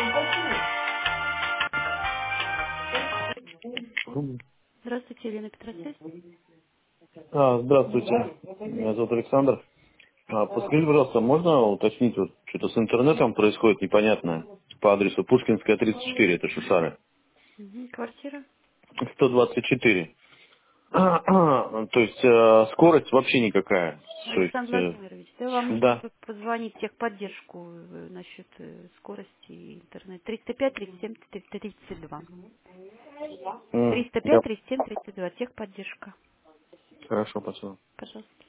Здравствуйте, Елена Петросвязь. Здравствуйте, меня зовут Александр. Подскажите, пожалуйста, можно уточнить, вот что-то с интернетом происходит непонятное по адресу Пушкинская, 34, это Шушары, Квартира. 124. То есть скорость вообще никакая. То Александр есть, Владимирович, да вам нужно да. позвонить в техподдержку насчет скорости интернета. 305 37 32. М, 305 я- 37 32. Техподдержка. Хорошо, спасибо. Пожалуйста.